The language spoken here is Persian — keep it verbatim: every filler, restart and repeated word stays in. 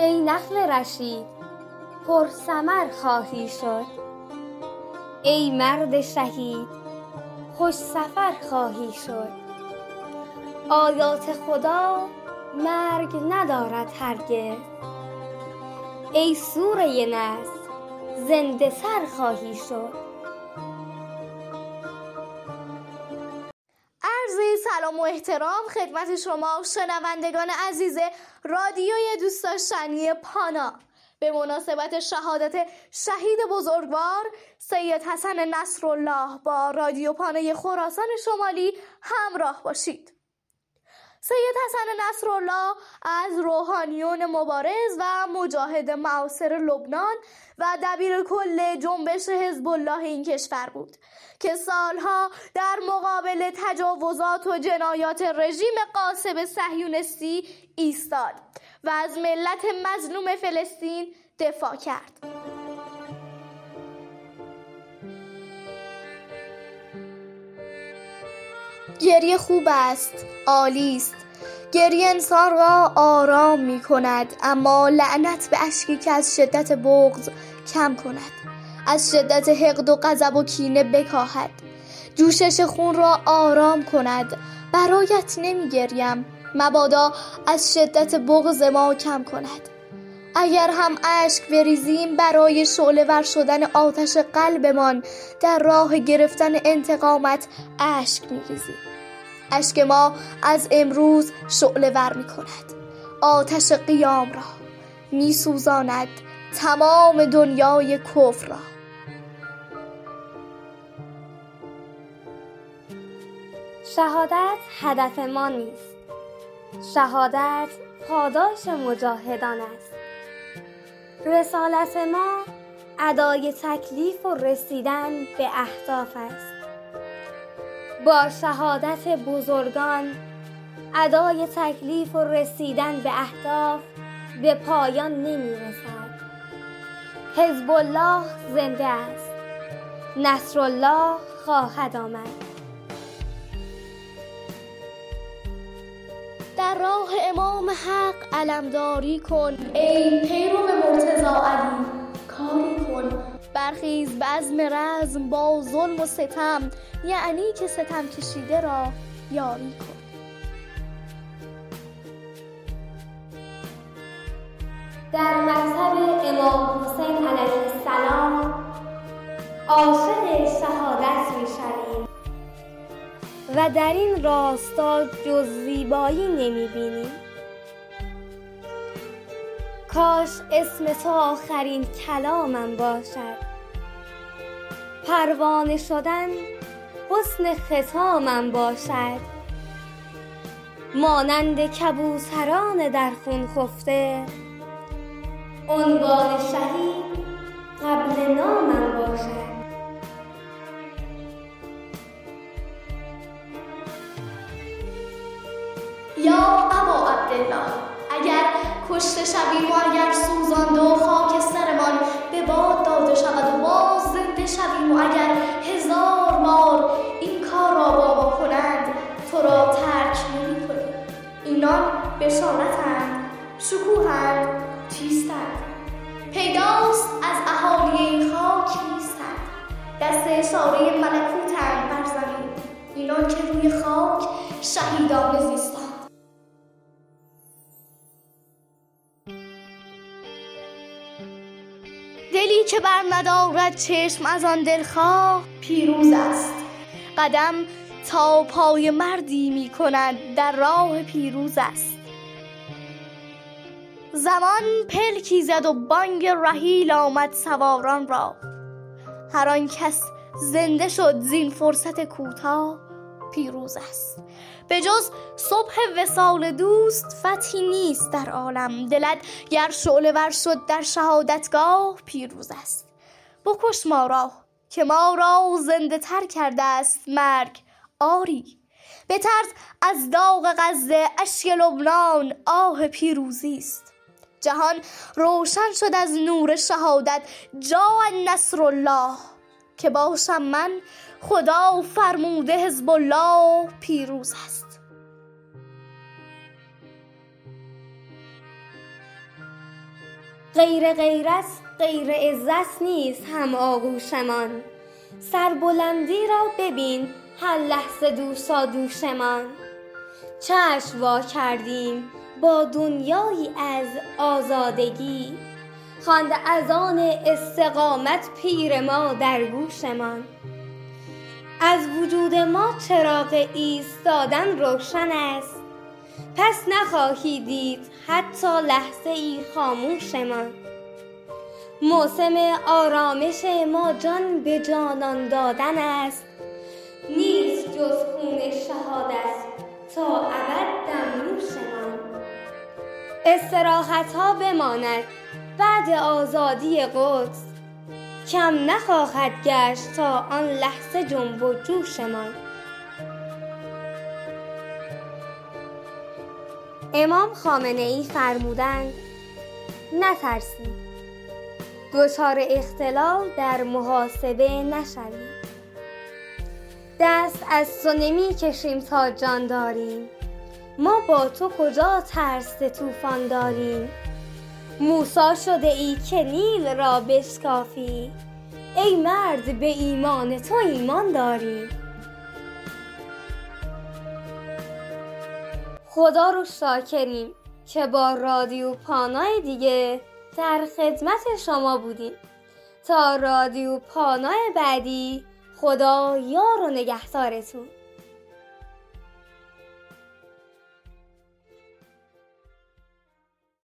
ای نخل رشید پر ثمر خواهی شد، ای مرد شهید خوش سفر خواهی شد. آیات خدا مرگ ندارد هرگز، ای سوره نصر زنده سر خواهی شد. عرض سلام و احترام خدمت شما شنوندگان عزیز رادیوی دوست داشتنی پانا. به مناسبت شهادت شهید بزرگوار سید حسن نصرالله با رادیو پانای خراسان شمالی همراه باشید. سید حسن نصرالله از روحانیون مبارز و مجاهد معاصر لبنان و دبیر کل جنبش حزب الله این کشور بود که سالها در مقابل تجاوزات و جنایات رژیم غاصب صهیونیستی ایستاد و از ملت مظلوم فلسطین دفاع کرد. گریه خوب است، عالی است. گریه انسان را آرام می کند، اما لعنت به اشکی که از شدت بغض کم کند، از شدت حقد و غضب و کینه بکاهد، جوشش خون را آرام کند. برایت نمی گریم، مبادا از شدت بغض ما کم کند. اگر هم اشک بریزیم برای شعله ور شدن آتش قلبمان در راه گرفتن انتقامت اشک می ریزیم. اشک ما از امروز شعله ور می کند، آتش قیام را می سوزاند، تمام دنیای کفر را. شهادت هدف ما نیست، شهادت پاداش مجاهدان است. رسالت ما ادای تکلیف و رسیدن به اهداف است. با شهادت بزرگان ادای تکلیف و رسیدن به اهداف به پایان نمی رسد. حزب الله زنده است، نصرالله خواهد آمد. در راه امام حق علمداری کن، ای پیرو مرتضی علی کاری کن. برخیز بزم رزم با ظلم و ستم، یعنی که ستم کشیده را یاری کن. در مکتب امام حسین علیه السلام عاشق شهادت می شویم و در این راستا جز زیبایی نمی بینیم. کاش اسم تو آخرین کلامم باشد، پروانه شدن حسن ختامم باشد. مانند کبوتران در خون خفته، عنوان شهید قبل نامم باشد. یا ابا عبدالله، اگر کشته شویم و اگر سوزانده و خاکسترمان به باد داده شود و باز زنده شویم و اگر هزار بار این کار را با ما کنند تو را ترک نمی کنیم. اینان بشارتند، شکوهند، چیستند؟ پیداست از اهالی این خاک نیستند، دست اشاره ملکوتند بر زمین، اینان که روی خاک شهیدانه زیستند. دلی که بر ندارد چشم از آن دلخواه پیروز است. قدم تا پای مردی می کند در راه پیروز است. زمان پلکی زد و بانگ رحیل آمد سواران را. هر آن کس زنده شد زین فرصت کوتاه پیروز است. به جز صبح وصال دوست فتحی نیست در عالم. دلت گر شعله ور شد در شهادتگاه پیروز است. بکش ما را که ما را زنده تر کرده است مرگ، آری بترس از داغ غزه، اشک لبنان آه پیروزی است. جهان روشن شد از نور شهادت، جاء نصرالله که باشم من خدا فرموده حزب الله پیروز است. غیر غیرت غیر عزت نیست هم آغوشمان، سربلندی را ببین هر لحظه دوسا دوشمان. چشم وا کردیم با دنیایی از آزادگی، خواند اذان استقامت پیر ما در گوشمان. از وجود ما چراغ ایستادن روشن است، پس نخواهی دید حتی لحظه ای خاموشمان. موسم آرامش ما جان به جانان دادن است، نیست جز خون شهادت تا ابد دمنوشمان. استراحت ها بماند بعد آزادی قدس، کم نخواهد گشت تا آن لحظه جنب و جوشمان. امام خامنه ای فرمودند نترسید، دچار اختلال در محاسبه نشوید. دست از تو نمی کشیم تا جان داریم، ما با تو کجا ترس طوفان داریم. موسی شده ای که نیل را بشکافی، ای مرد به ایمان تو ایمان داریم. خدا رو شاکریم که با رادیو پانای دیگه در خدمت شما بودیم. تا رادیو پانای بعدی، خدا یار و نگهدارتون.